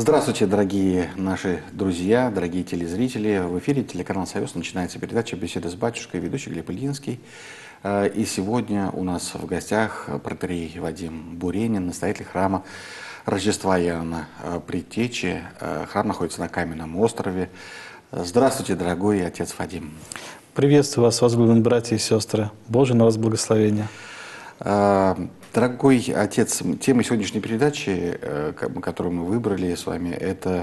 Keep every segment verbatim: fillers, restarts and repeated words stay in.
Здравствуйте, дорогие наши друзья, дорогие телезрители. В эфире телеканал «Союз» начинается передача «Беседы с батюшкой», ведущий Глеб Ильинский. И сегодня у нас в гостях протоиерей Вадим Буренин, настоятель храма Рождества Иоанна Предтечи. Храм находится на Каменном острове. Здравствуйте, дорогой отец Вадим. Приветствую вас, возлюбленные братья и сестры. Божье на вас благословение. Дорогой отец, тема сегодняшней передачи, которую мы выбрали с вами, это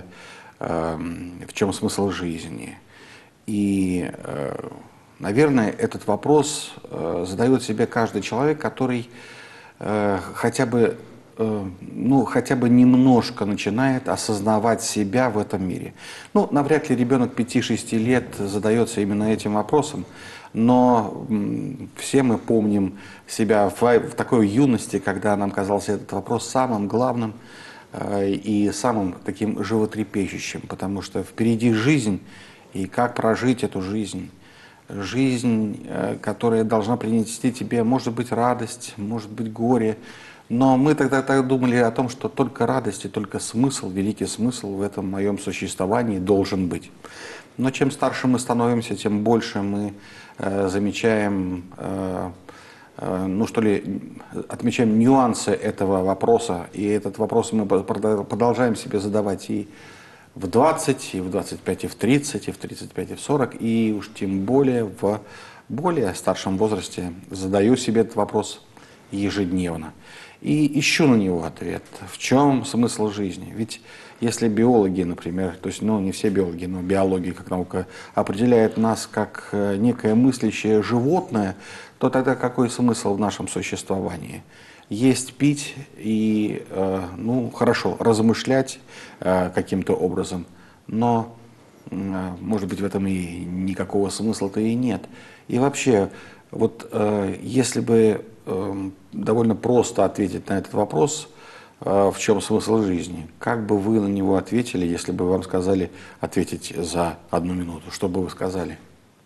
«В чем смысл жизни?». И, наверное, этот вопрос задает себе каждый человек, который хотя бы, ну, хотя бы немножко начинает осознавать себя в этом мире. Ну, навряд ли ребенок пяти-шести лет задается именно этим вопросом, но все мы помним себя в, в такой юности, когда нам казался этот вопрос самым главным э, и самым таким животрепещущим, потому что впереди жизнь, и как прожить эту жизнь. Жизнь, э, которая должна принести тебе, может быть, радость, может быть, горе. Но мы тогда так думали о том, что только радость и только смысл, великий смысл в этом моем существовании должен быть. Но чем старше мы становимся, тем больше мы э, замечаем, э, э, ну что ли, отмечаем нюансы этого вопроса. И этот вопрос мы продолжаем себе задавать и в двадцать, и в двадцать пять, и в тридцать, и в тридцать пять, и в сорок, и уж тем более в более старшем возрасте задаю себе этот вопрос ежедневно. И ищу на него ответ. В чем смысл жизни? Ведь если биологи, например, то есть, ну, не все биологи, но биология как наука определяет нас как некое мыслящее животное, то тогда какой смысл в нашем существовании? Есть, пить и, э, ну, хорошо, размышлять э, каким-то образом, но, э, может быть, в этом и никакого смысла-то и нет. И вообще, вот э, если бы э, довольно просто ответить на этот вопрос, в чем смысл жизни? Как бы вы на него ответили, если бы вам сказали ответить за одну минуту? Что бы вы сказали?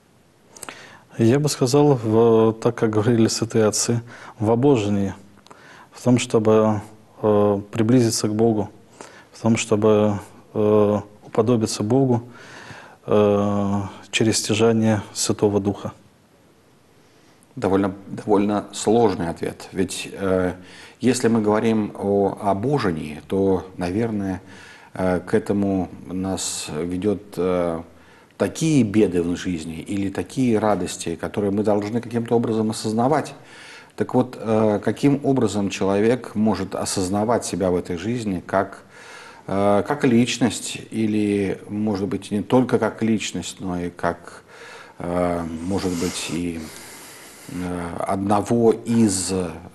Я бы сказал, в, так как говорили святые отцы, в обожении, в том, чтобы э, приблизиться к Богу, в том, чтобы э, уподобиться Богу э, через стяжание Святого Духа. Довольно, довольно сложный ответ. Ведь э, если мы говорим о обожении, то, наверное, э, к этому нас ведет э, такие беды в жизни или такие радости, которые мы должны каким-то образом осознавать. Так вот, э, каким образом человек может осознавать себя в этой жизни как, э, как личность, или, может быть, не только как личность, но и как, э, может быть, и одного из,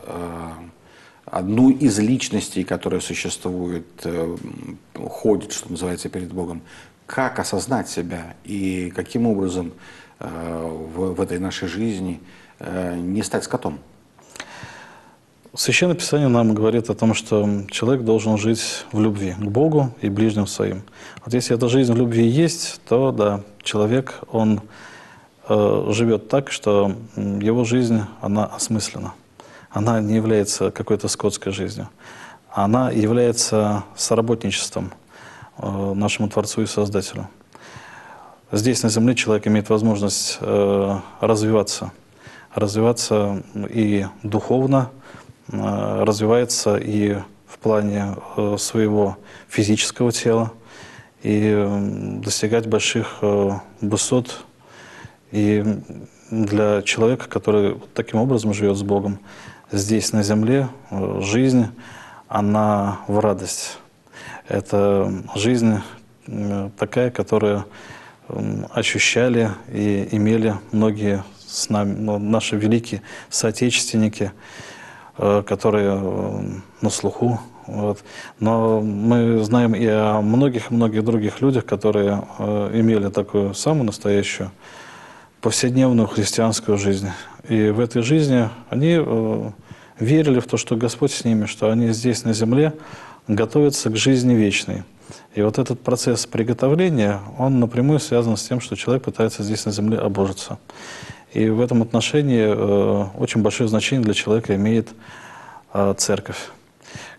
одну из личностей, которая существует, ходит, что называется, перед Богом. Как осознать себя и каким образом в, в этой нашей жизни не стать скотом? Священное Писание нам говорит о том, что человек должен жить в любви к Богу и ближним своим. Вот если эта жизнь в любви есть, то да, человек, он живет так, что его жизнь, она осмыслена. Она не является какой-то скотской жизнью. Она является соработничеством нашему Творцу и Создателю. Здесь, на земле, человек имеет возможность развиваться. Развиваться и духовно, развивается и в плане своего физического тела, и достигать больших высот. И для человека, который таким образом живет с Богом, здесь на земле жизнь, она в радость. Это жизнь такая, которую ощущали и имели многие с нами, наши великие соотечественники, которые на слуху. Вот. Но мы знаем и о многих-многих других людях, которые имели такую самую настоящую повседневную христианскую жизнь. И в этой жизни они э, верили в то, что Господь с ними, что они здесь на земле готовятся к жизни вечной. И вот этот процесс приготовления, он напрямую связан с тем, что человек пытается здесь на земле обожиться. И в этом отношении э, очень большое значение для человека имеет э, церковь.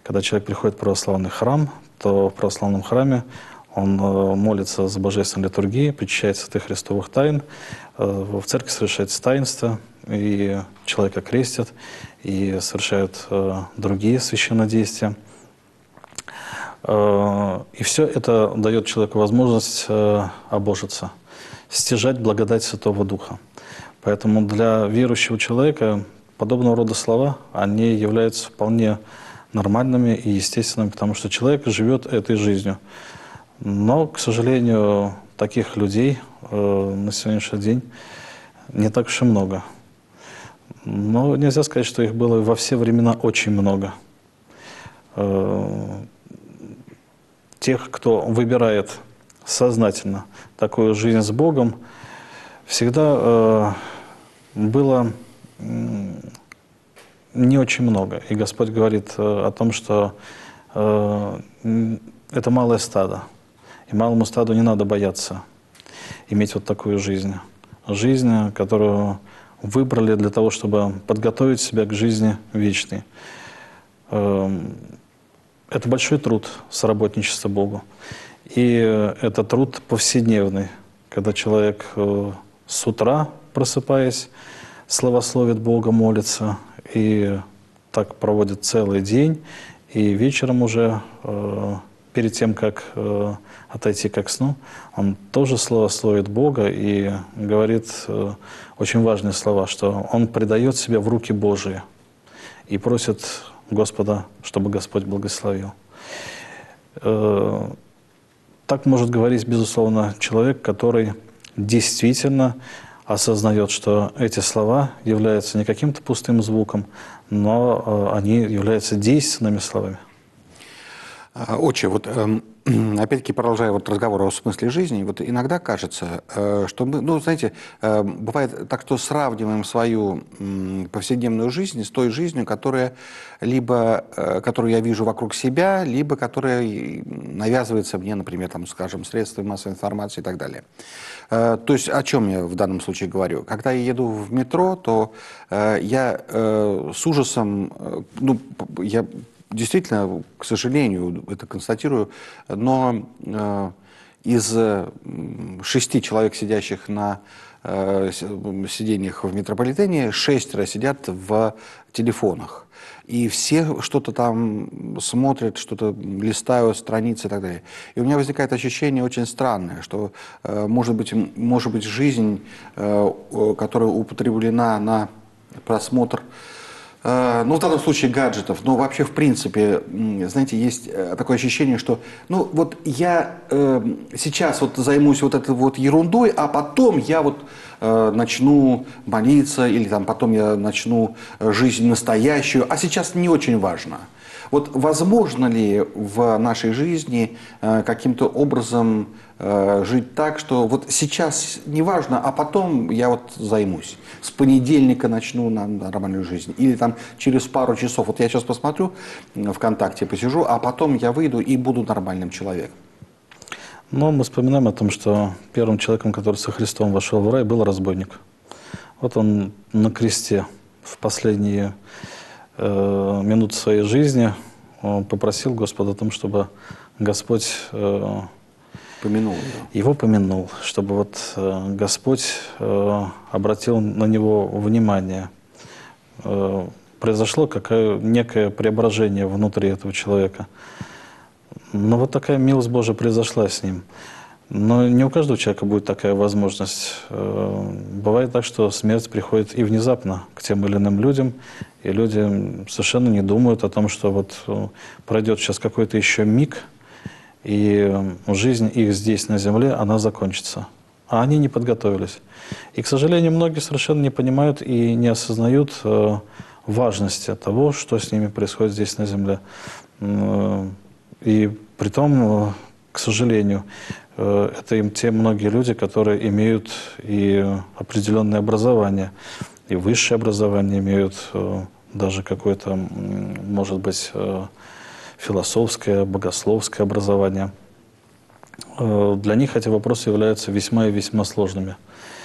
Когда человек приходит в православный храм, то в православном храме он молится за божественной литургией, причащает святых христовых тайн, в церкви совершается таинство, и человека крестят, и совершают другие священнодействия. И все это дает человеку возможность обожиться, стяжать благодать Святого Духа. Поэтому для верующего человека подобного рода слова, они являются вполне нормальными и естественными, потому что человек живет этой жизнью. Но, к сожалению, таких людей э, на сегодняшний день не так уж и много. Но нельзя сказать, что их было во все времена очень много. Э, тех, кто выбирает сознательно такую жизнь с Богом, всегда э, было э, не очень много. И Господь говорит э, о том, что э, это малое стадо. И малому стаду не надо бояться иметь вот такую жизнь. Жизнь, которую выбрали для того, чтобы подготовить себя к жизни вечной. Это большой труд, соработничество Богу. И это труд повседневный, когда человек с утра, просыпаясь, славословит Бога, молится, и так проводит целый день, и вечером уже, перед тем, как отойти ко сну, он тоже славословит Бога и говорит э, очень важные слова, что он предает себя в руки Божии и просит Господа, чтобы Господь благословил. Э, так может говорить, безусловно, человек, который действительно осознает, что эти слова являются не каким-то пустым звуком, но э, они являются действенными словами. Отче, вот э, опять-таки продолжая вот разговор о смысле жизни, вот иногда кажется, э, что мы, ну, знаете, э, бывает так, что сравниваем свою э, повседневную жизнь с той жизнью, которая либо, э, которую я вижу вокруг себя, либо которая навязывается мне, например, там, скажем, средствами массовой информации и так далее. Э, то есть о чем я в данном случае говорю? Когда я еду в метро, то э, я э, с ужасом, э, ну, я действительно, к сожалению, это констатирую, но э, из э, шести человек, сидящих на э, сиденьях в метрополитене, шестеро сидят в телефонах. И все что-то там смотрят, что-то листают, страницы и так далее. И у меня возникает ощущение очень странное, что, э, может быть, может быть, жизнь, э, которая употреблена на просмотр, ну, в данном случае гаджетов, но вообще, в принципе, знаете, есть такое ощущение, что, ну, вот я э, сейчас вот займусь вот этой вот ерундой, а потом я вот э, начну молиться, или там потом я начну жизнь настоящую, а сейчас не очень важно. Вот возможно ли в нашей жизни э, каким-то образом э, жить так, что вот сейчас не важно, а потом я вот займусь. С понедельника начну на нормальную жизнь. Или там через пару часов. Вот я сейчас посмотрю, ВКонтакте посижу, а потом я выйду и буду нормальным человеком. Но мы вспоминаем о том, что первым человеком, который со Христом вошел в рай, был разбойник. Вот он на кресте в последние э, минуты своей жизни он попросил Господа о том, чтобы Господь э, помянул, да. его помянул, чтобы вот э, Господь э, обратил на него внимание. Э, произошло какое, некое преображение внутри этого человека. Но вот такая милость Божия произошла с ним. Но не у каждого человека будет такая возможность. Бывает так, что смерть приходит и внезапно к тем или иным людям, и люди совершенно не думают о том, что вот пройдет сейчас какой-то еще миг, и жизнь их здесь на земле, она закончится. А они не подготовились. И, к сожалению, многие совершенно не понимают и не осознают важности того, что с ними происходит здесь на земле. И притом, к сожалению, это им те многие люди, которые имеют и определенное образование, и высшее образование, имеют даже какое-то, может быть, философское, богословское образование. Для них эти вопросы являются весьма и весьма сложными.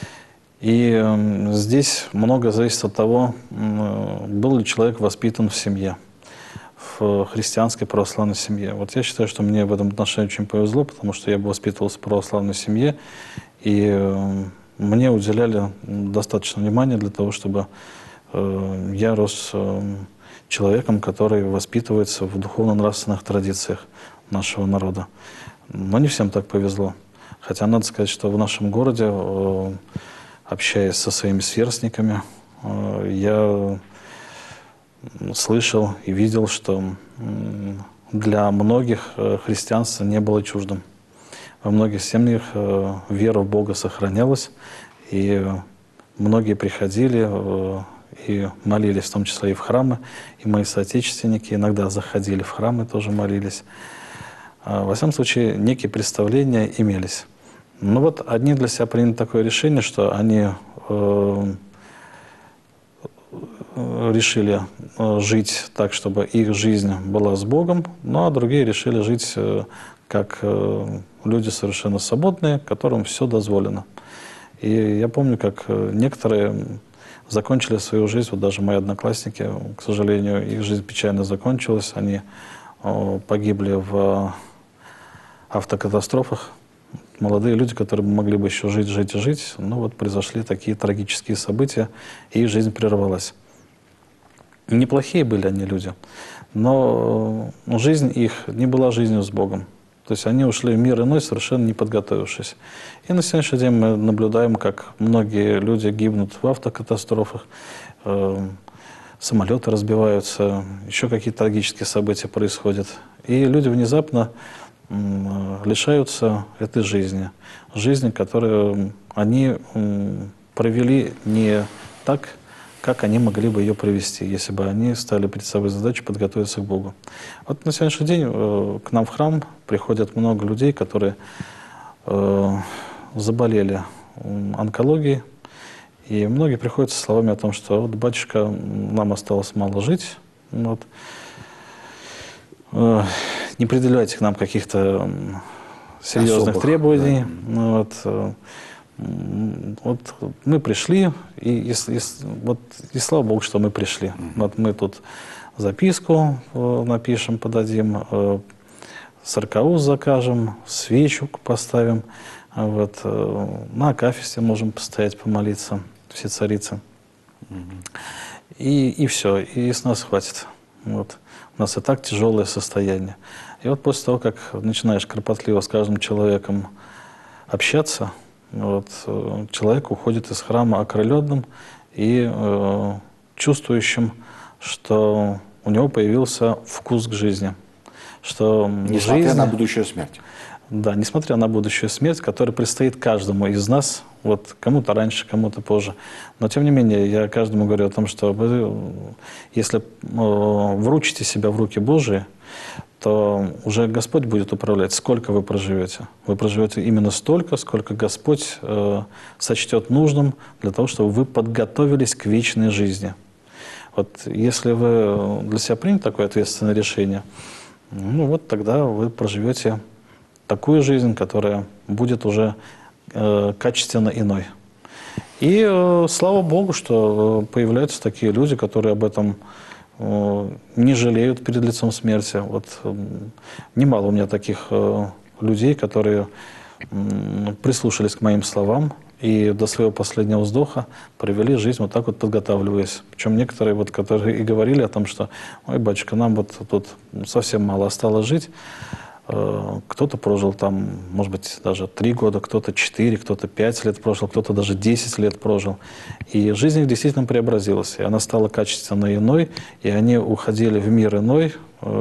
И здесь много зависит от того, был ли человек воспитан в семье, в христианской православной семье. Вот я считаю, что мне в этом отношении очень повезло, потому что я воспитывался в православной семье, и мне уделяли достаточно внимания для того, чтобы я рос человеком, который воспитывается в духовно-нравственных традициях нашего народа. Но не всем так повезло. Хотя надо сказать, что в нашем городе, общаясь со своими сверстниками, я слышал и видел, что для многих христианство не было чуждым. Во многих семьях вера в Бога сохранялась, и многие приходили и молились, в том числе и в храмы, и мои соотечественники иногда заходили в храмы, тоже молились. Во всяком случае, некие представления имелись. Но вот одни для себя приняли такое решение, что они э, решили жить так, чтобы их жизнь была с Богом, ну а другие решили жить э, как э, люди совершенно свободные, которым все дозволено. И я помню, как некоторые закончили свою жизнь, вот даже мои одноклассники, к сожалению, их жизнь печально закончилась, они э, погибли в автокатастрофах. Молодые люди, которые могли бы еще жить, жить и жить, но вот произошли такие трагические события, и их жизнь прервалась. Неплохие были они люди, но жизнь их не была жизнью с Богом. То есть они ушли в мир иной, совершенно не подготовившись. И на сегодняшний день мы наблюдаем, как многие люди гибнут в автокатастрофах, э, самолеты разбиваются, еще какие-то трагические события происходят. И люди внезапно лишаются этой жизни. Жизни, которую они провели не так, как они могли бы ее провести, если бы они ставили перед собой задачу подготовиться к Богу. Вот на сегодняшний день к нам в храм приходят много людей, которые заболели онкологией, и многие приходят со словами о том, что вот, батюшка, нам осталось мало жить, вот, не предъявляйте к нам каких-то серьезных особых требований. Да. Вот, вот мы пришли, и, и, и, вот, и слава Богу, что мы пришли. Mm-hmm. Вот мы тут записку напишем, подадим, саркауз закажем, свечу поставим, вот, на акафисте можем постоять, помолиться, все царицы. Mm-hmm. И, и все, и с нас хватит. Вот. У нас и так тяжелое состояние. И вот после того, как начинаешь кропотливо с каждым человеком общаться, вот, человек уходит из храма окрыленным и э, чувствующим, что у него появился вкус к жизни. Что несмотря жизнь, на будущую смерть. Да, несмотря на будущую смерть, которая предстоит каждому из нас, вот кому-то раньше, кому-то позже. Но тем не менее, я каждому говорю о том, что вы, если э, вручите себя в руки Божии, то уже Господь будет управлять, сколько вы проживете. Вы проживете именно столько, сколько Господь э, сочтет нужным для того, чтобы вы подготовились к вечной жизни. Вот если вы для себя приняли такое ответственное решение, ну вот тогда вы проживете такую жизнь, которая будет уже э, качественно иной. И э, слава Богу, что появляются такие люди, которые об этом э, не жалеют перед лицом смерти. Вот э, немало у меня таких э, людей, которые э, прислушались к моим словам и до своего последнего вздоха провели жизнь вот так вот, подготавливаясь. Причем некоторые, вот, которые и говорили о том, что «Ой, батюшка, нам вот тут совсем мало осталось жить». Кто-то прожил там, может быть, даже три года, кто-то четыре, кто-то пять лет прожил, кто-то даже десять лет прожил. И жизнь их действительно преобразилась, и она стала качественно иной, и они уходили в мир иной,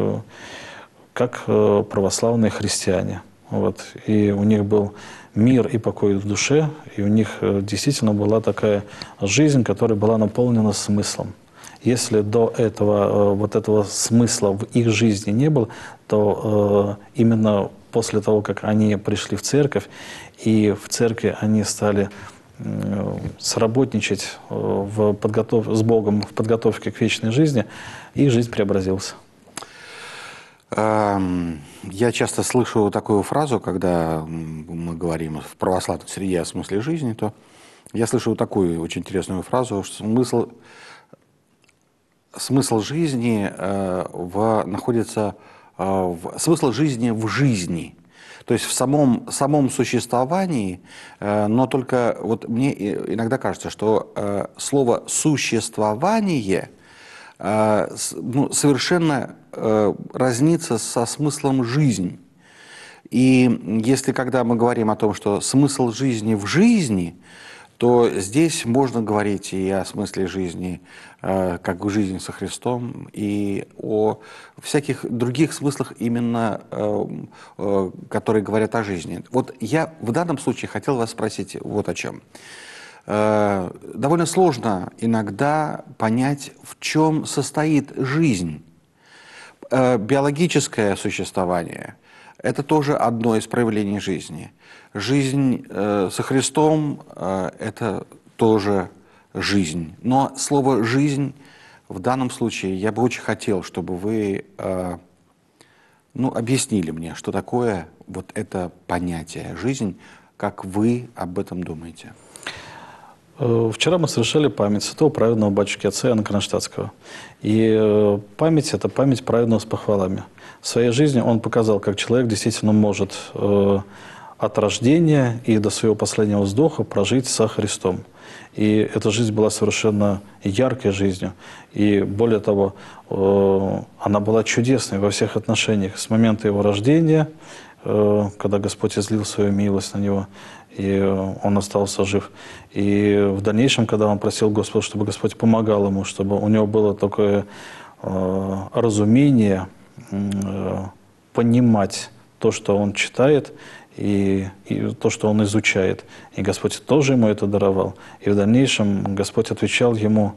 как православные христиане. Вот. И у них был мир и покой в душе, и у них действительно была такая жизнь, которая была наполнена смыслом. Если до этого вот этого смысла в их жизни не было, то э, именно после того, как они пришли в церковь, и в церкви они стали э, сработничать э, в подготов... с Богом в подготовке к вечной жизни, их жизнь преобразилась. Я часто слышу такую фразу, когда мы говорим в православной среде о смысле жизни, то я слышу такую очень интересную фразу, что смысл смысл жизни э, в, находится э, в, смысл жизни в жизни, то есть в самом, самом существовании, э, но только вот мне иногда кажется, что э, слово «существование» э, с, ну, совершенно э, разнится со смыслом «жизнь». И если когда мы говорим о том, что смысл жизни в жизни, то здесь можно говорить и о смысле жизни, э, как в жизни со Христом, и о всяких других смыслах, именно э, э, которые говорят о жизни. Вот я в данном случае хотел вас спросить вот о чем. Э, довольно сложно иногда понять, в чем состоит жизнь. Э, биологическое существование – это тоже одно из проявлений жизни. Жизнь э, со Христом э, – это тоже жизнь. Но слово «жизнь» в данном случае я бы очень хотел, чтобы вы э, ну, объяснили мне, что такое вот это понятие «жизнь», как вы об этом думаете. Вчера мы совершали память святого праведного батюшки отца Иоанна Кронштадтского. И память – это память праведного с похвалами. В своей жизни он показал, как человек действительно может э, от рождения и до своего последнего вздоха прожить со Христом. И эта жизнь была совершенно яркой жизнью. И более того, э, она была чудесной во всех отношениях. С момента его рождения, э, когда Господь излил свою милость на него, и он остался жив. И в дальнейшем, когда он просил Господа, чтобы Господь помогал ему, чтобы у него было такое э, разумение, э, понимать то, что он читает, и, и то, что он изучает. И Господь тоже ему это даровал. И в дальнейшем Господь отвечал ему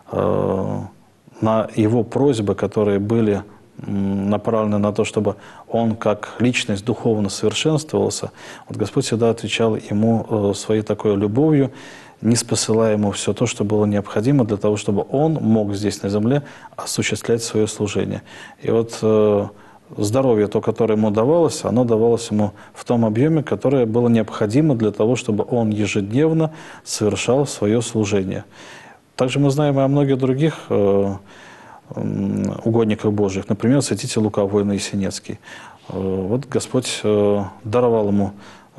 э, на его просьбы, которые были направлены на то, чтобы он как личность духовно совершенствовался. Вот Господь всегда отвечал ему своей такой любовью, не спосылая ему все то, что было необходимо для того, чтобы он мог здесь на земле осуществлять свое служение. И вот э, здоровье, то, которое ему давалось, оно давалось ему в том объеме, которое было необходимо для того, чтобы он ежедневно совершал свое служение. Также мы знаем и о многих других э, угодников Божьих, например, святитель Лука Воин Есенецкий. Вот Господь даровал ему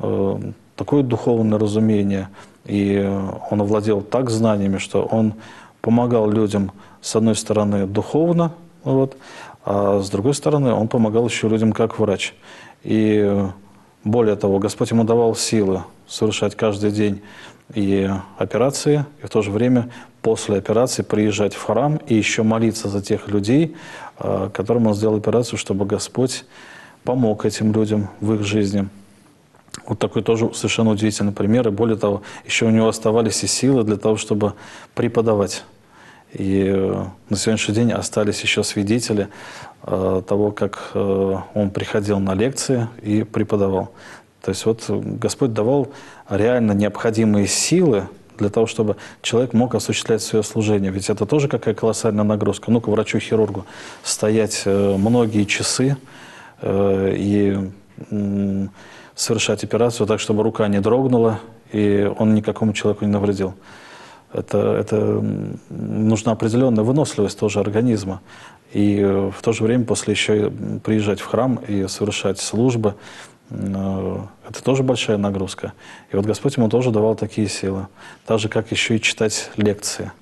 такое духовное разумение, и он овладел так знаниями, что он помогал людям, с одной стороны, духовно, вот, а с другой стороны, он помогал еще людям как врач. И более того, Господь ему давал силы совершать каждый день и операции, и в то же время после операции приезжать в храм и еще молиться за тех людей, которым он сделал операцию, чтобы Господь помог этим людям в их жизни. Вот такой тоже совершенно удивительный пример. И более того, еще у него оставались и силы для того, чтобы преподавать. И на сегодняшний день остались еще свидетели того, как он приходил на лекции и преподавал. То есть вот Господь давал реально необходимые силы для того, чтобы человек мог осуществлять свое служение. Ведь это тоже какая колоссальная нагрузка. Ну-ка, врачу-хирургу стоять многие часы и совершать операцию так, чтобы рука не дрогнула, и он никакому человеку не навредил. Это, это нужна определенная выносливость тоже организма. И в то же время после еще приезжать в храм и совершать службы, это тоже большая нагрузка. И вот Господь ему тоже давал такие силы. Так же, как еще и читать лекции.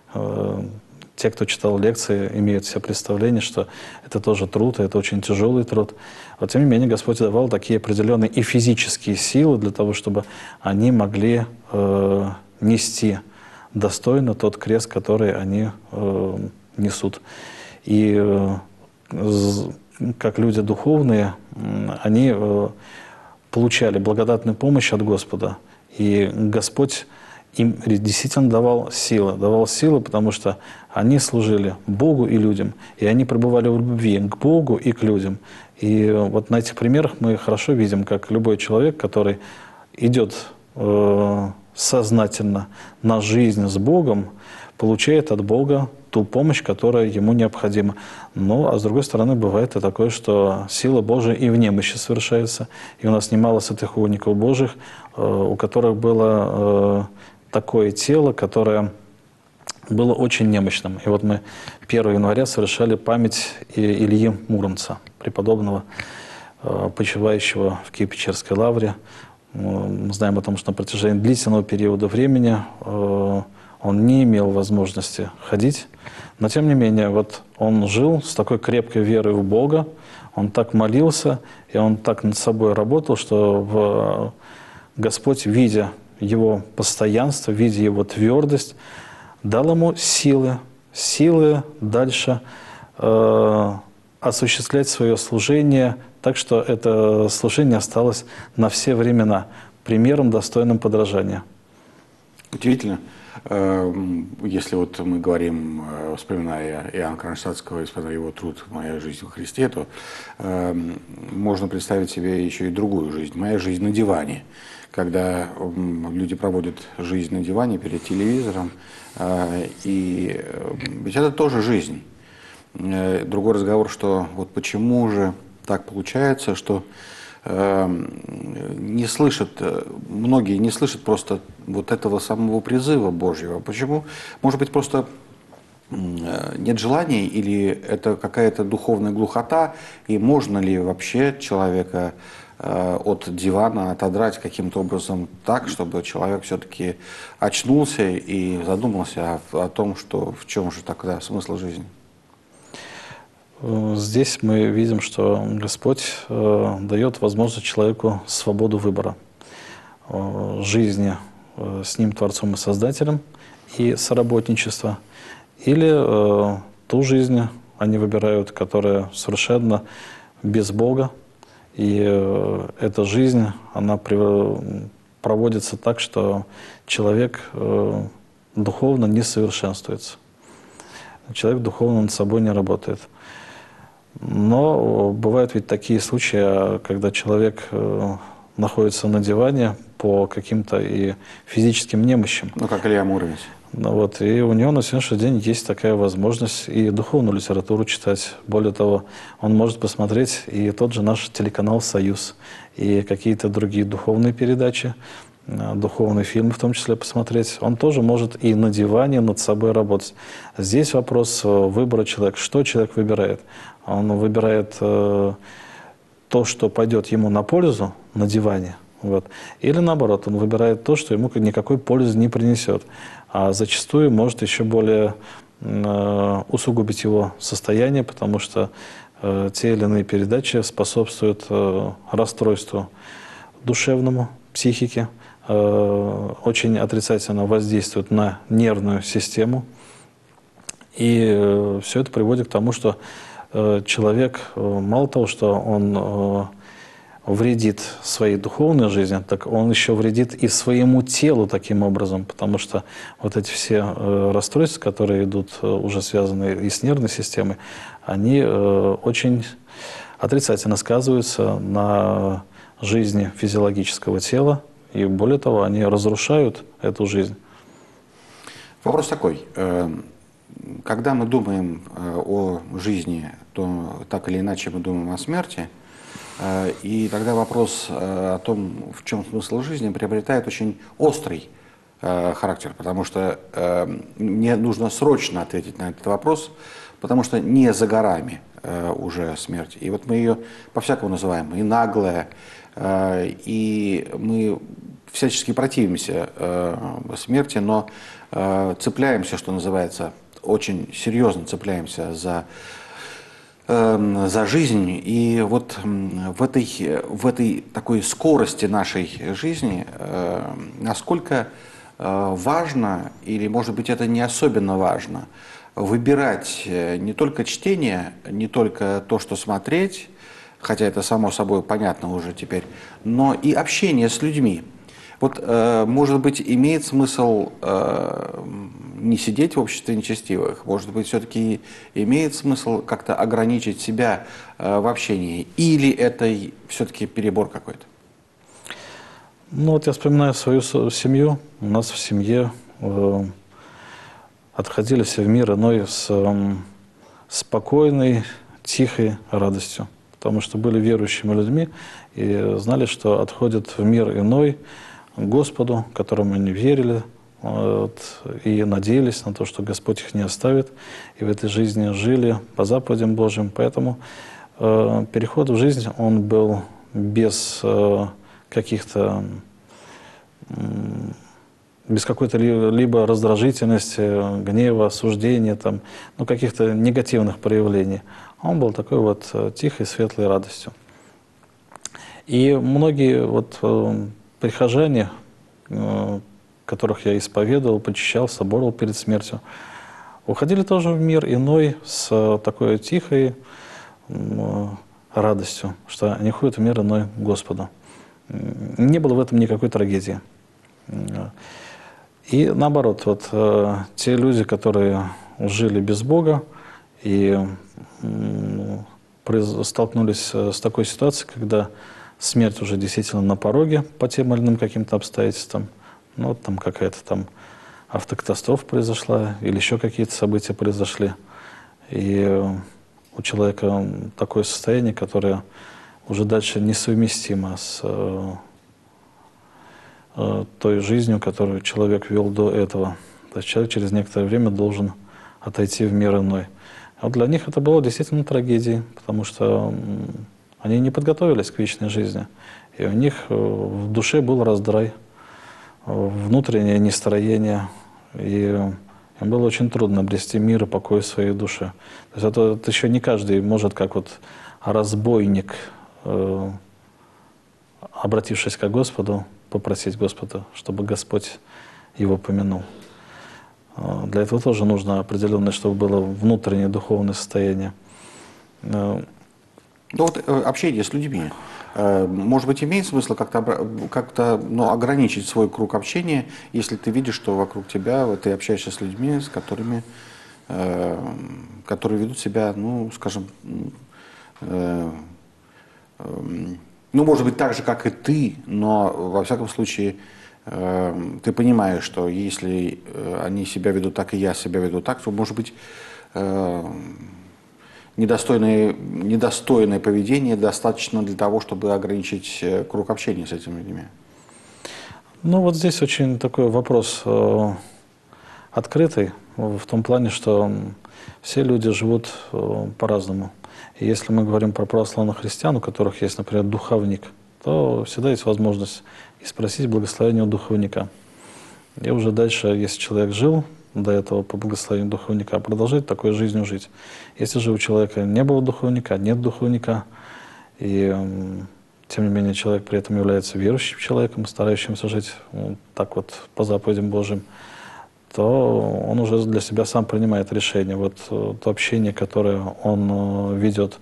Те, кто читал лекции, имеют все представление, что это тоже труд, и это очень тяжелый труд. Но тем не менее Господь давал такие определенные и физические силы для того, чтобы они могли э, нести достойно тот крест, который они э, несут. И э, как люди духовные, они э, получали благодатную помощь от Господа. И Господь им действительно давал силы. Давал силы, потому что они служили Богу и людям. И они пребывали в любви к Богу и к людям. И вот на этих примерах мы хорошо видим, как любой человек, который идет э, сознательно на жизнь с Богом, получает от Бога ту помощь, которая ему необходима. Ну, а с другой стороны, бывает и такое, что сила Божия и в немощи совершается. И у нас немало святых угодников Божьих, э, у которых было э, такое тело, которое было очень немощным. И вот мы первого января совершали память Ильи Муромца, преподобного, почивающего в Киево-Печерской лавре. Мы знаем о том, что на протяжении длительного периода времени он не имел возможности ходить, но тем не менее вот он жил с такой крепкой верой в Бога, он так молился, и он так над собой работал, что Господь, видя его постоянство, видя его твердость, дал ему силы, силы дальше э, осуществлять свое служение, так что это служение осталось на все времена примером, достойным подражания. Удивительно. Если вот мы говорим, вспоминая Иоанна Кронштадтского, вспоминая его труд «Моя жизнь во Христе», то э, можно представить себе еще и другую жизнь. «Моя жизнь на диване», когда люди проводят жизнь на диване перед телевизором, э, и ведь это тоже жизнь. Другой разговор, что вот почему же так получается, что не слышат, многие не слышат просто вот этого самого призыва Божьего. Почему? Может быть, просто нет желания, или это какая-то духовная глухота, и можно ли вообще человека от дивана отодрать каким-то образом так, чтобы человек все-таки очнулся и задумался о, о том, что в чем же тогда смысл жизни? Здесь мы видим, что Господь э, дает возможность человеку свободу выбора э, жизни э, с Ним, Творцом и Создателем, и соработничества. Или э, ту жизнь они выбирают, которая совершенно без Бога. И э, эта жизнь, она при, проводится так, что человек э, духовно не совершенствуется. Человек духовно над собой не работает. Но бывают ведь такие случаи, когда человек э, находится на диване по каким-то и физическим немощам. Ну, как Илья Муромец. Ну, вот, и у него на сегодняшний день есть такая возможность и духовную литературу читать. Более того, он может посмотреть и тот же наш телеканал «Союз», и какие-то другие духовные передачи, духовные фильмы в том числе посмотреть. Он тоже может и на диване над собой работать. Здесь вопрос выбора человека. Что человек выбирает? Он выбирает э, то, что пойдет ему на пользу на диване, вот. Или наоборот, он выбирает то, что ему никакой пользы не принесет, а зачастую может еще более э, усугубить его состояние, потому что э, те или иные передачи способствуют э, расстройству душевному, психике, э, очень отрицательно воздействуют на нервную систему, и э, все это приводит к тому, что человек, мало того, что он вредит своей духовной жизни, так он еще вредит и своему телу таким образом, потому что вот эти все расстройства, которые идут, уже связанные и с нервной системой, они очень отрицательно сказываются на жизни физиологического тела, и более того, они разрушают эту жизнь. Вопрос такой. Когда мы думаем о жизни, то так или иначе мы думаем о смерти. И тогда вопрос о том, в чем смысл жизни, приобретает очень острый характер, потому что мне нужно срочно ответить на этот вопрос, потому что не за горами уже смерть. И вот мы ее по-всякому называем, и наглая, и мы всячески противимся смерти, но цепляемся, что называется, очень серьезно цепляемся за, э, за жизнь. И вот в этой, в этой такой скорости нашей жизни э, насколько э, важно, или может быть это не особенно важно, выбирать не только чтение, не только то, что смотреть, хотя это само собой понятно уже теперь, но и общение с людьми. Вот, э, может быть, имеет смысл э, не сидеть в обществе нечестивых, может быть, все-таки имеет смысл как-то ограничить себя э, в общении, или это все-таки перебор какой-то? Ну вот я вспоминаю свою семью. У нас в семье э, отходили все в мир иной с э, спокойной, тихой радостью, потому что были верующими людьми и знали, что отходят в мир иной Господу, которому они верили, вот, и надеялись на то, что Господь их не оставит, и в этой жизни жили по заповедям Божьим. Поэтому э, переход в жизнь, он был без э, каких-то, э, без какой-то либо раздражительности, гнева, осуждения, там, ну, каких-то негативных проявлений. Он был такой вот тихой, светлой радостью. И многие вот э, прихожане, э, которых я исповедовал, почищал, соборовал перед смертью, уходили тоже в мир иной с такой тихой э, радостью, что они ходят в мир иной Господу. Не было в этом никакой трагедии. И наоборот, вот э, те люди, которые жили без Бога и э, столкнулись с такой ситуацией, когда смерть уже действительно на пороге по тем или иным каким-то обстоятельствам, ну, вот там какая-то там автокатастрофа произошла или еще какие-то события произошли. И у человека такое состояние, которое уже дальше несовместимо с э, э, той жизнью, которую человек вел до этого. То есть человек через некоторое время должен отойти в мир иной. А для них это было действительно трагедией, потому что они не подготовились к вечной жизни. И у них в душе был раздрай, внутреннее нестроение. И им было очень трудно обрести мир и покой в своей душе. То есть это, это еще не каждый может, как вот разбойник, э, обратившись к Господу, попросить Господа, чтобы Господь его помянул. Для этого тоже нужно определенное, чтобы было внутреннее духовное состояние. Ну вот общение с людьми, может быть, имеет смысл как-то как-то, ну, ограничить свой круг общения, если ты видишь, что вокруг тебя ты общаешься с людьми, с которыми, которые ведут себя, ну, скажем, ну, может быть, так же, как и ты, но, во всяком случае, ты понимаешь, что если они себя ведут так, и я себя веду так, то, может быть, недостойное, недостойное поведение достаточно для того, чтобы ограничить круг общения с этими людьми? Ну, вот здесь очень такой вопрос э, открытый, в том плане, что все люди живут э, по-разному. И если мы говорим про православных христиан, у которых есть, например, духовник, то всегда есть возможность и спросить благословения у духовника. И уже дальше, если человек жил до этого по благословению духовника, продолжать такой жизнью жить. Если же у человека не было духовника, нет духовника, и тем не менее человек при этом является верующим человеком, старающимся жить вот так вот по заповедям Божьим, то он уже для себя сам принимает решение. Вот то общение, которое он ведет,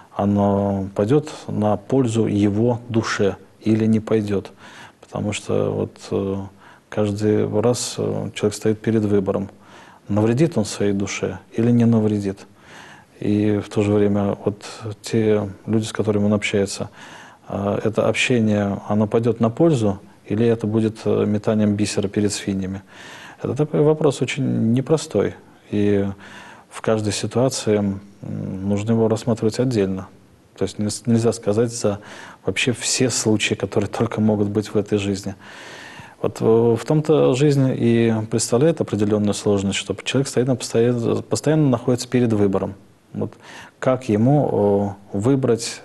оно пойдет на пользу его душе или не пойдет. Потому что вот каждый раз человек стоит перед выбором, навредит он своей душе или не навредит. И в то же время вот те люди, с которыми он общается, это общение, оно пойдет на пользу или это будет метанием бисера перед свиньями? Это такой вопрос очень непростой. И в каждой ситуации нужно его рассматривать отдельно. То есть нельзя сказать за вообще все случаи, которые только могут быть в этой жизни. Вот в том-то жизнь и представляет определенную сложность, что человек постоянно, постоянно, постоянно находится перед выбором. Вот как ему выбрать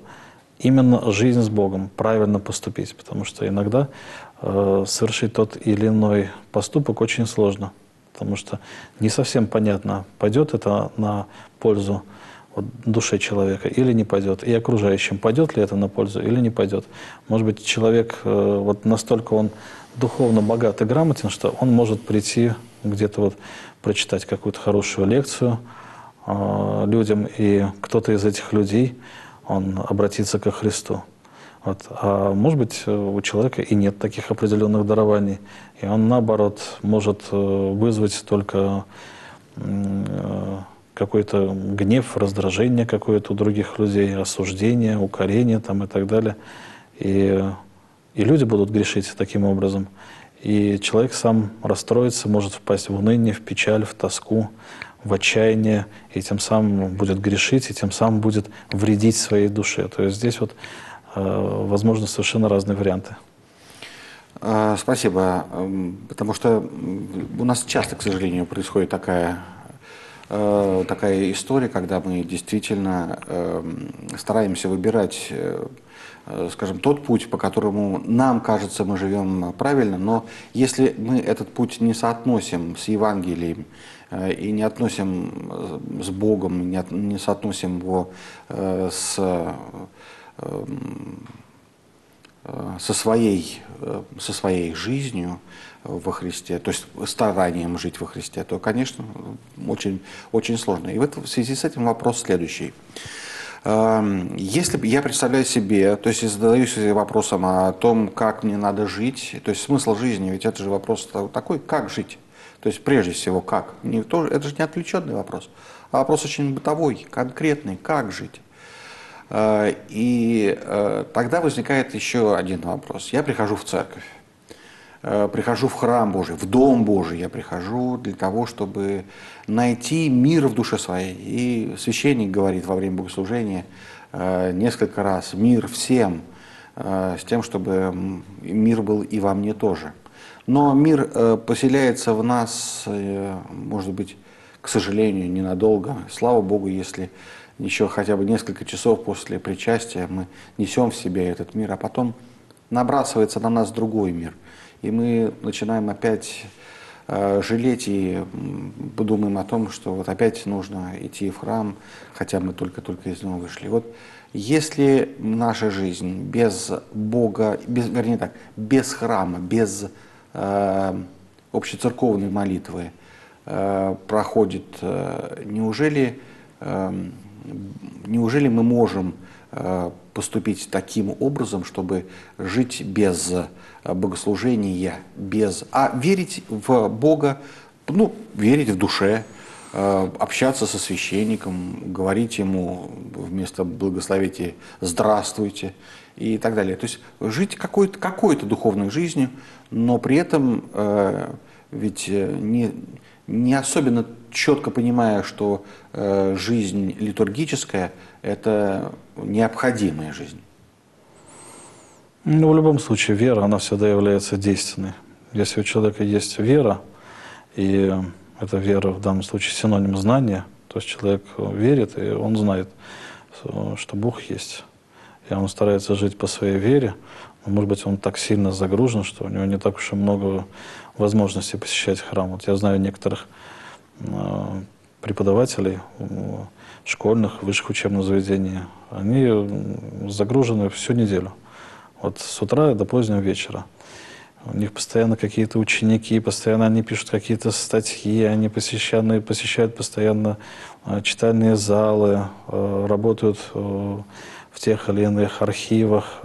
именно жизнь с Богом, правильно поступить. Потому что иногда совершить тот или иной поступок очень сложно. Потому что не совсем понятно, пойдет это на пользу вот душе человека или не пойдет, и окружающим, пойдет ли это на пользу или не пойдет. Может быть, человек, вот настолько он духовно богат и грамотен, что он может прийти где-то вот прочитать какую-то хорошую лекцию э, людям, и кто-то из этих людей, он обратится ко Христу. Вот. А может быть, у человека и нет таких определенных дарований, и он, наоборот, может вызвать только э, какой-то гнев, раздражение какое-то у других людей, осуждение, укорение там, и так далее. И, и люди будут грешить таким образом. И человек сам расстроится, может впасть в уныние, в печаль, в тоску, в отчаяние, и тем самым будет грешить, и тем самым будет вредить своей душе. То есть здесь вот э, возможны совершенно разные варианты. А, Спасибо. М, Потому что у нас часто, к сожалению, происходит такая, э, такая история, когда мы действительно эм, стараемся выбирать, э, э, скажем, тот путь, по которому нам кажется, мы живем правильно, но если мы этот путь не соотносим с Евангелием э, и не относим э, с Богом, не, от- не соотносим его э, с э, э, со своей, э, со своей жизнью во Христе, то есть старанием жить во Христе, то, конечно, очень, очень сложно. И в, этом, в связи с этим вопрос следующий. Эм, Если б я представляю себе, то есть я задаюсь вопросом о том, как мне надо жить, то есть смысл жизни, ведь это же вопрос такой, как жить. То есть прежде всего, как. Не, то, это же не отвлеченный вопрос, а вопрос очень бытовой, конкретный, как жить. Э, И э, тогда возникает еще один вопрос. Я прихожу в церковь, э, прихожу в храм Божий, в Дом Божий. Я прихожу для того, чтобы найти мир в душе своей. И священник говорит во время богослужения э, несколько раз «мир всем», э, с тем, чтобы м, мир был и во мне тоже. Но мир э, поселяется в нас, э, может быть, к сожалению, ненадолго. Слава Богу, если еще хотя бы несколько часов после причастия мы несем в себе этот мир, а потом набрасывается на нас другой мир. И мы начинаем опять э, жалеть и м, подумаем о том, что вот опять нужно идти в храм, хотя мы только-только из него вышли. Вот если наша жизнь без Бога, без, вернее так, без храма, без э, общецерковной молитвы э, проходит, э, неужели, э, неужели мы можем э, поступить таким образом, чтобы жить без богослужения, без, а верить в Бога, ну, верить в душе, э, общаться со священником, говорить ему вместо благословите «здравствуйте» и так далее. То есть жить какой-то какой-то духовной жизнью, но при этом э, ведь не, не особенно четко понимая, что э, жизнь литургическая – это необходимая жизнь. Ну, в любом случае, вера, она всегда является действенной. Если у человека есть вера, и эта вера в данном случае синоним знания, то есть человек верит, и он знает, что Бог есть. И он старается жить по своей вере, но, может быть, он так сильно загружен, что у него не так уж и много возможностей посещать храм. Вот я знаю некоторых преподавателей школьных, высших учебных заведений, они загружены всю неделю. Вот с утра до позднего вечера. У них постоянно какие-то ученики, постоянно они пишут какие-то статьи, они посещают, посещают постоянно читальные залы, работают в тех или иных архивах.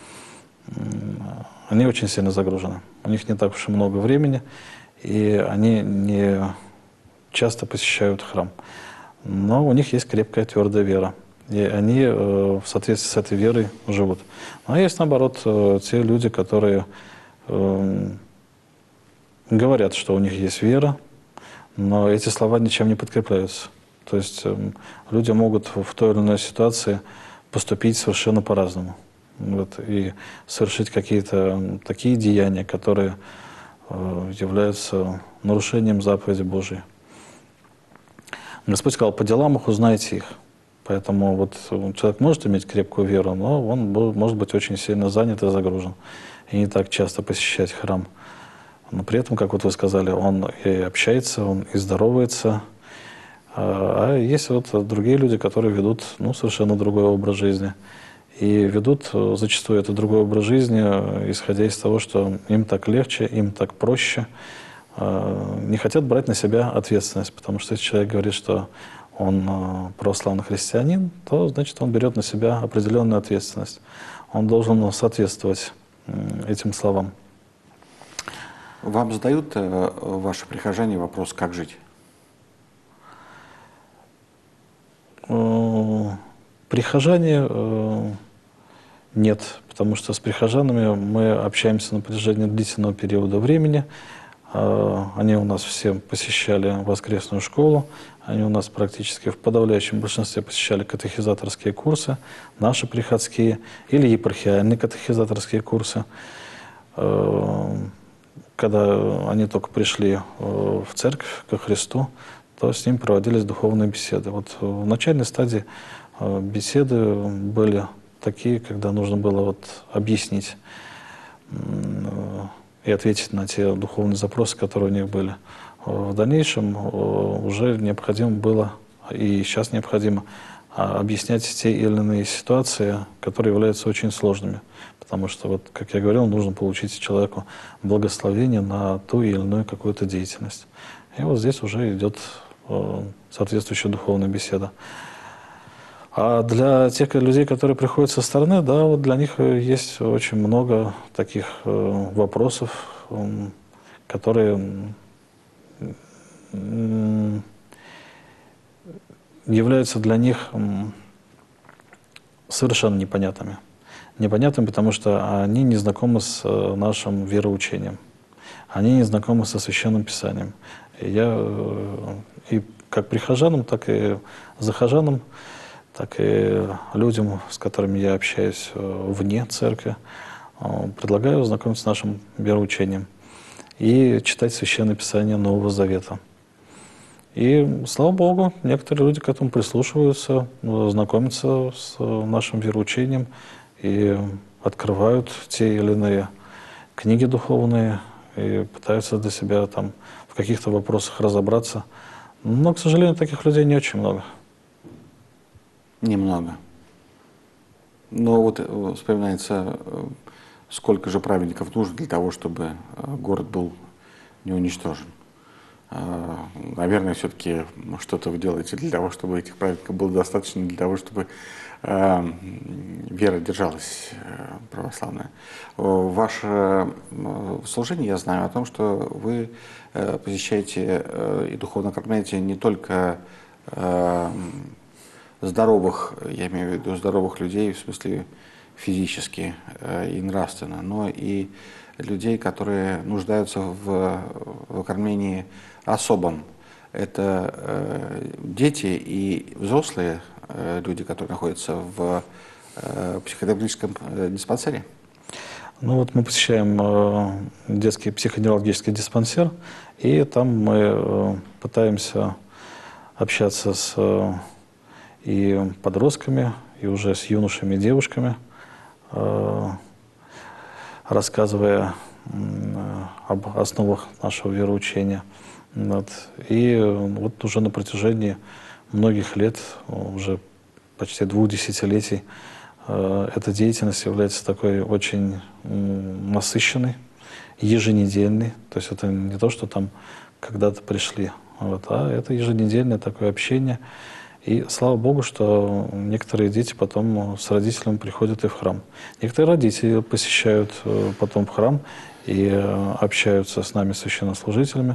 Они очень сильно загружены. У них не так уж и много времени, и они не часто посещают храм. Но у них есть крепкая, твердая вера. И они э, в соответствии с этой верой живут. А есть, наоборот, э, те люди, которые э, говорят, что у них есть вера, но эти слова ничем не подкрепляются. То есть э, люди могут в той или иной ситуации поступить совершенно по-разному. Вот, и совершить какие-то такие деяния, которые э, являются нарушением заповеди Божией. Господь сказал: по делам их узнаете их. Поэтому вот человек может иметь крепкую веру, но он может быть очень сильно занят и загружен, и не так часто посещать храм. Но при этом, как вот вы сказали, он и общается, он и здоровается. А есть вот другие люди, которые ведут ну, совершенно другой образ жизни. И ведут зачастую этот другой образ жизни, исходя из того, что им так легче, им так проще. Не хотят брать на себя ответственность, потому что если человек говорит, что он православный христианин, то значит он берет на себя определенную ответственность. Он должен соответствовать этим словам. Вам задают ваши прихожане вопрос, как жить? Прихожане нет, потому что с прихожанами мы общаемся на протяжении длительного периода времени. Они у нас все посещали воскресную школу, они у нас практически в подавляющем большинстве посещали катехизаторские курсы, наши приходские или епархиальные катехизаторские курсы. когда они только пришли в церковь ко Христу, то с ним проводились духовные беседы. Вот в начальной стадии беседы были такие, когда нужно было вот объяснить и ответить на те духовные запросы, которые у них были. В дальнейшем уже необходимо было, и сейчас необходимо, объяснять те или иные ситуации, которые являются очень сложными. Потому что, вот, как я говорил, нужно получить человеку благословение на ту или иную какую-то деятельность. И вот здесь уже идет соответствующая духовная беседа. А для тех людей, которые приходят со стороны, да, вот для них есть очень много таких вопросов, которые являются для них совершенно непонятными. Непонятными, потому что они не знакомы с нашим вероучением. Они не знакомы со Священным Писанием. И я и как прихожанам, так и захожанам, так и людям, с которыми я общаюсь вне церкви, предлагаю знакомиться с нашим вероучением и читать Священное Писание Нового Завета. И, слава Богу, некоторые люди к этому прислушиваются, знакомятся с нашим вероучением и открывают те или иные книги духовные и пытаются для себя там в каких-то вопросах разобраться. Но, к сожалению, таких людей не очень много. Немного. Но вот вспоминается, сколько же праведников нужно для того, чтобы город был не уничтожен. Наверное, все-таки что-то вы делаете для того, чтобы этих праведников было достаточно для того, чтобы э, вера держалась э, православная. Ваше служение, я знаю о том, что вы э, посещаете э, и духовно кормляете не только э, здоровых, я имею в виду здоровых людей, в смысле физически э, и нравственно, но и людей, которые нуждаются в, в кормлении особом. Это э, дети и взрослые э, люди, которые находятся в э, психотерапевтическом э, диспансере. Ну вот мы посещаем э, детский психоневрологический диспансер, и там мы э, пытаемся общаться с э, и подростками, и уже с юношами и девушками, э, рассказывая э, об основах нашего вероучения. Вот. И вот уже на протяжении многих лет, уже почти двух десятилетий, эта деятельность является такой очень насыщенной, еженедельной. То есть это не то, что там когда-то пришли, вот, а это еженедельное такое общение. И слава Богу, что некоторые дети потом с родителями приходят и в храм. Некоторые родители посещают потом в храм и общаются с нами, священнослужителями,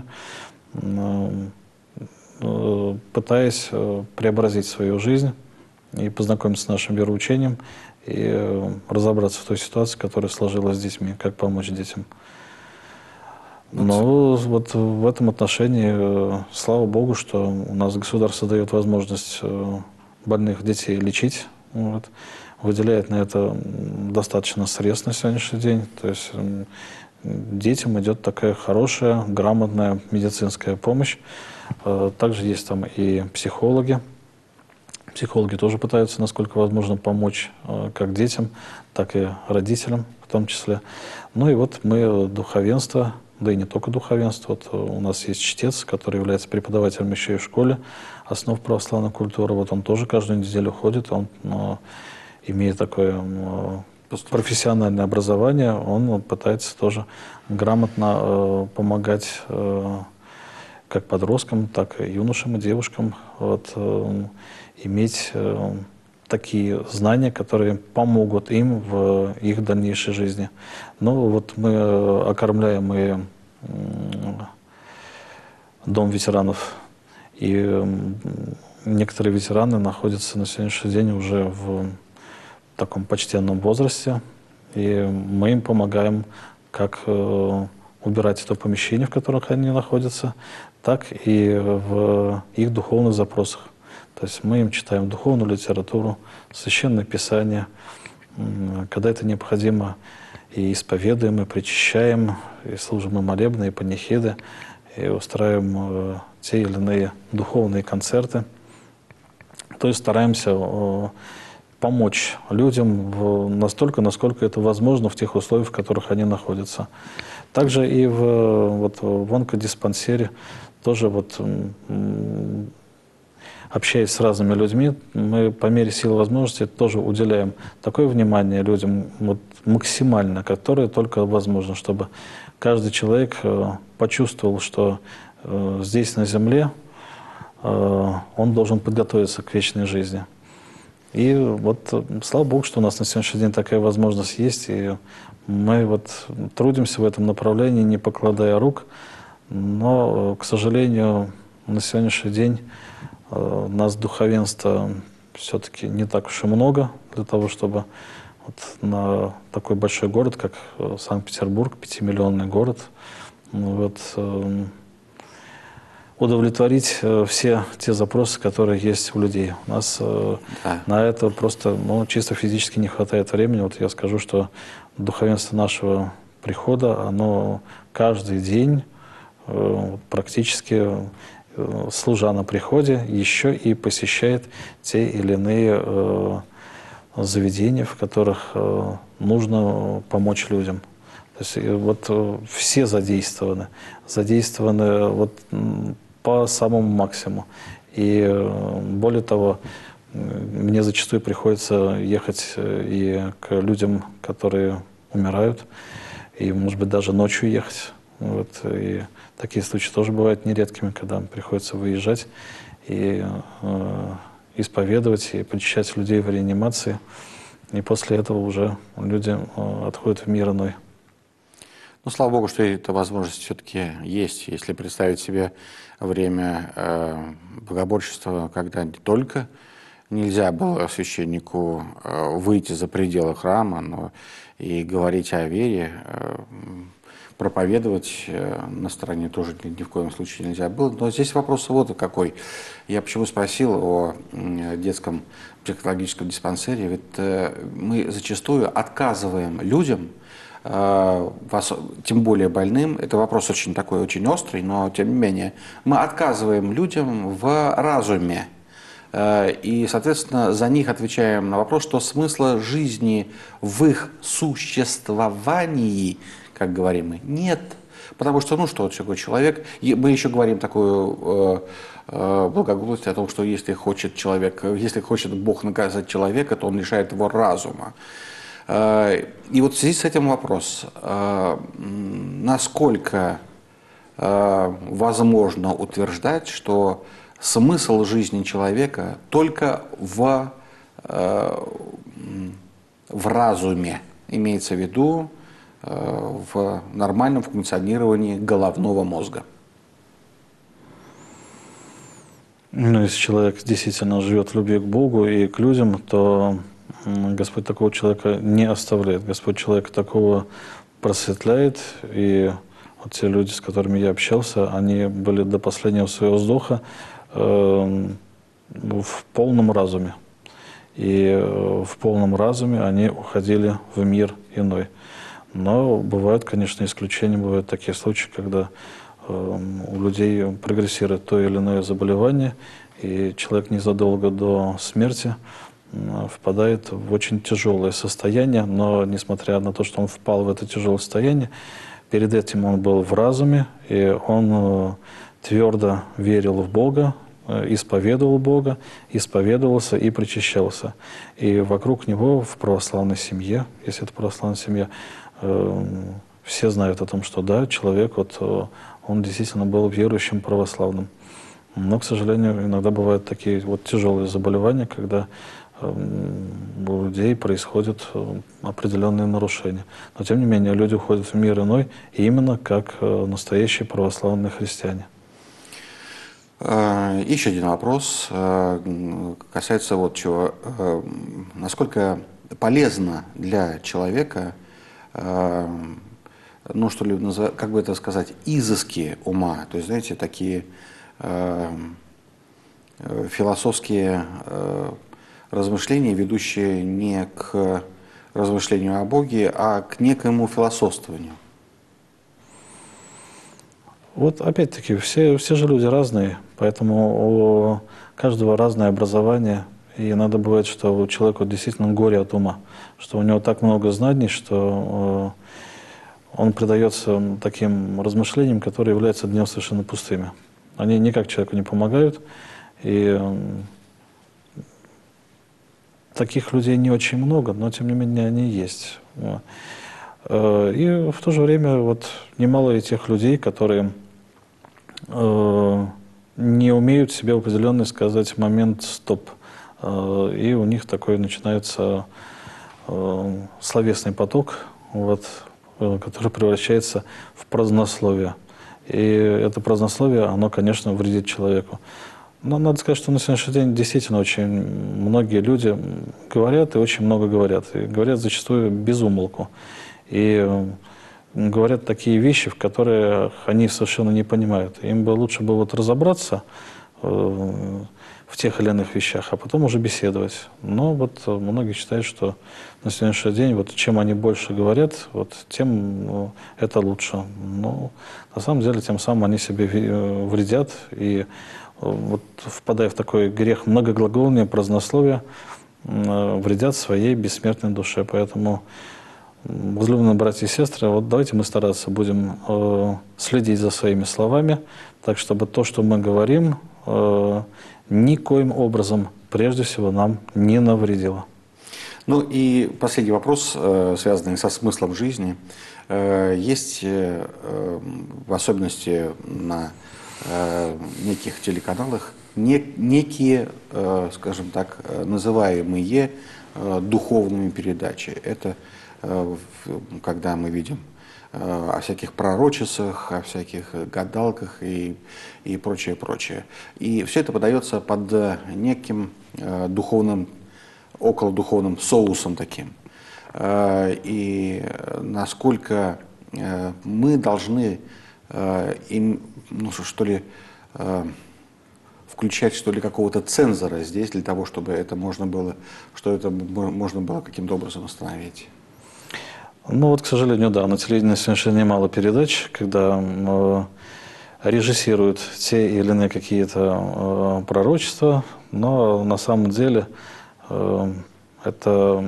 пытаясь преобразить свою жизнь и познакомиться с нашим вероучением и разобраться в той ситуации, которая сложилась с детьми, как помочь детям. Но вот в этом отношении, слава Богу, что у нас государство дает возможность больных детей лечить, вот, выделяет на это достаточно средств на сегодняшний день. То есть детям идет такая хорошая, грамотная медицинская помощь. Также есть там и психологи. Психологи тоже пытаются, насколько возможно, помочь как детям, так и родителям в том числе. Ну и вот мы духовенство, да и не только духовенство. Вот у нас есть чтец, который является преподавателем еще и в школе основ православной культуры. Вот он тоже каждую неделю ходит, он ну, имеет такое профессиональное образование, он пытается тоже грамотно э, помогать э, как подросткам, так и юношам и девушкам вот, э, иметь э, такие знания, которые помогут им в их дальнейшей жизни. Ну вот мы окормляем и э, дом ветеранов, и э, некоторые ветераны находятся на сегодняшний день уже в таком почтенном возрасте, и мы им помогаем как э, убирать это помещение, в которых они находятся, так и в их духовных запросах. То есть мы им читаем духовную литературу, священное писание, когда это необходимо, и исповедуем, и причащаем, и служим и молебны, и панихиды, и устраиваем те или иные духовные концерты. То есть стараемся помочь людям настолько, насколько это возможно в тех условиях, в которых они находятся. Также и в, вот, в онкодиспансере тоже вот, общаясь с разными людьми, мы по мере сил и возможности тоже уделяем такое внимание людям вот, максимально, которое только возможно, чтобы каждый человек почувствовал, что здесь на земле он должен подготовиться к вечной жизни. И вот слава Богу, что у нас на сегодняшний день такая возможность есть, и мы вот трудимся в этом направлении, не покладая рук, но, к сожалению, на сегодняшний день нас духовенства все-таки не так уж и много для того, чтобы вот на такой большой город, как Санкт-Петербург, пятимиллионный город, вот, удовлетворить все те запросы, которые есть у людей. У нас да. на это просто ну, чисто физически не хватает времени. Вот я скажу, что духовенство нашего прихода, оно каждый день практически, служа на приходе, еще и посещает те или иные заведения, в которых нужно помочь людям. То есть вот все задействованы, задействованы вот по самому максимуму. И более того, мне зачастую приходится ехать и к людям, которые умирают, и, может быть, даже ночью ехать. Вот. И такие случаи тоже бывают нередкими, когда приходится выезжать и э, исповедовать, и причащать людей в реанимации. И после этого уже люди э, отходят в мир иной. Ну, слава Богу, что эта возможность все-таки есть. Если представить себе время э, богоборчества, когда не только нельзя было священнику э, выйти за пределы храма, но и говорить о вере, э, проповедовать э, на стороне тоже ни, ни в коем случае нельзя было. Но здесь вопрос вот какой. Я почему спросил о э, детском психологическом диспансере. Ведь э, мы зачастую отказываем людям, вас, тем более больным, это вопрос очень такой, очень острый, но тем не менее, мы отказываем людям в разуме. И, соответственно, за них отвечаем на вопрос, что смысла жизни в их существовании, как говорим мы, нет. Потому что, ну что, такой человек, мы еще говорим такую э, благоглупость о том, что если хочет человек, если хочет Бог наказать человека, то он лишает его разума. И вот в связи с этим вопрос, насколько возможно утверждать, что смысл жизни человека только в, в разуме, имеется в виду в нормальном функционировании головного мозга? Ну, если человек действительно живет в любви к Богу и к людям, то Господь такого человека не оставляет. Господь человека такого просветляет. И вот те люди, с которыми я общался, они были до последнего своего вздоха э, в полном разуме. И в полном разуме они уходили в мир иной. Но бывают, конечно, исключения, бывают такие случаи, когда э, у людей прогрессирует то или иное заболевание, и человек незадолго до смерти впадает в очень тяжелое состояние, но несмотря на то, что он впал в это тяжелое состояние, перед этим он был в разуме, и он твердо верил в Бога, исповедовал Бога, исповедовался и причащался. И вокруг него в православной семье, если это православная семья, все знают о том, что да, человек, вот, он действительно был верующим православным. Но, к сожалению, иногда бывают такие вот тяжелые заболевания, когда у людей происходят определенные нарушения. Но, тем не менее, люди уходят в мир иной именно как настоящие православные христиане. Еще один вопрос касается вот чего. Насколько полезно для человека, ну, что ли, как бы это сказать, изыски ума, то есть, знаете, такие философские размышления, ведущие не к размышлению о Боге, а к некоему философствованию? Вот опять-таки, все, все же люди разные, поэтому у каждого разное образование. И иногда бывает, что у человека действительно горе от ума, что у него так много знаний, что он предается таким размышлениям, которые являются для него совершенно пустыми. Они никак человеку не помогают, и таких людей не очень много, но тем не менее они есть. И в то же время вот немало и тех людей, которые не умеют себе в определенный сказать момент «стоп». И у них такой начинается словесный поток, вот, который превращается в празднословие. И это празднословие, оно, конечно, вредит человеку. Но надо сказать, что на сегодняшний день действительно очень многие люди говорят и очень много говорят. И говорят зачастую без умолку. И говорят такие вещи, в которые они совершенно не понимают. Им бы лучше бы вот разобраться в тех или иных вещах, а потом уже беседовать. Но вот многие считают, что на сегодняшний день, вот чем они больше говорят, вот тем ну, это лучше. Но на самом деле тем самым они себе вредят и вот, впадая в такой грех многоглагольное празднословие, вредят своей бессмертной душе. Поэтому, возлюбленные братья и сестры, вот давайте мы стараться будем э, следить за своими словами, так чтобы то, что мы говорим, э, никоим образом, прежде всего, нам не навредило. Ну и последний вопрос, э, связанный со смыслом жизни. Э, есть, э, в особенности на э, неких телеканалах, не, некие, э, скажем так, называемые э, духовными передачи. Это э, когда мы видим о всяких пророчицах, о всяких гадалках и, и прочее, прочее. И все это подается под неким э, духовным, околодуховным соусом таким. Э, и насколько э, мы должны э, им, ну что ли, э, включать что ли какого-то цензора здесь для того, чтобы это можно было, что это можно было каким-то образом остановить. Ну вот, к сожалению, да, на телевидении совершенно немало передач, когда э, режиссируют те или иные какие-то э, пророчества, но на самом деле э, это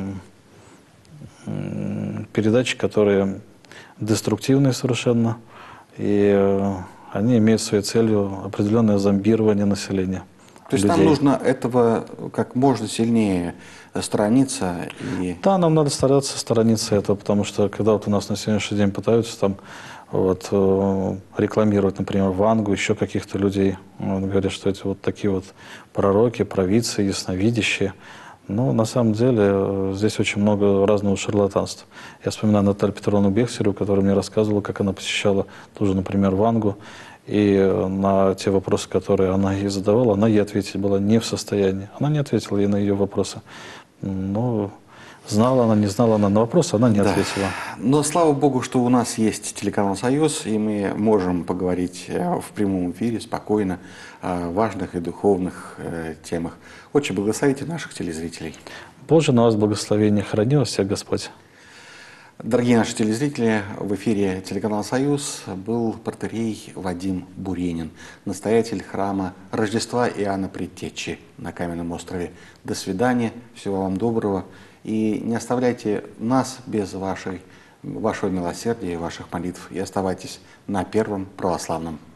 э, передачи, которые деструктивные совершенно, и э, они имеют своей целью определенное зомбирование населения. То есть людей. Нам нужно этого как можно сильнее сторониться? И... Да, нам надо стараться сторониться этого, потому что когда вот у нас на сегодняшний день пытаются там вот, рекламировать, например, Вангу, еще каких-то людей, вот, говорят, что эти вот такие вот пророки, провидцы, ясновидящие. Но на самом деле здесь очень много разного шарлатанства. Я вспоминаю Наталью Петровну Бехтереву, которая мне рассказывала, как она посещала тоже, например, Вангу. И на те вопросы, которые она ей задавала, она ей ответить была не в состоянии. Она не ответила ей на ее вопросы. Но знала она, не знала она на вопросы, она не да. ответила. Но слава Богу, что у нас есть телеканал «Союз», и мы можем поговорить в прямом эфире спокойно о важных и духовных темах. Очень благословите наших телезрителей. Боже, на вас благословение, храни вас всех Господь. Дорогие наши телезрители, в эфире телеканала «Союз» был протоиерей Вадим Буренин, настоятель храма Рождества Иоанна Предтечи на Каменном острове. До свидания, всего вам доброго. И не оставляйте нас без вашей, вашего милосердия и ваших молитв. И оставайтесь на Первом православном.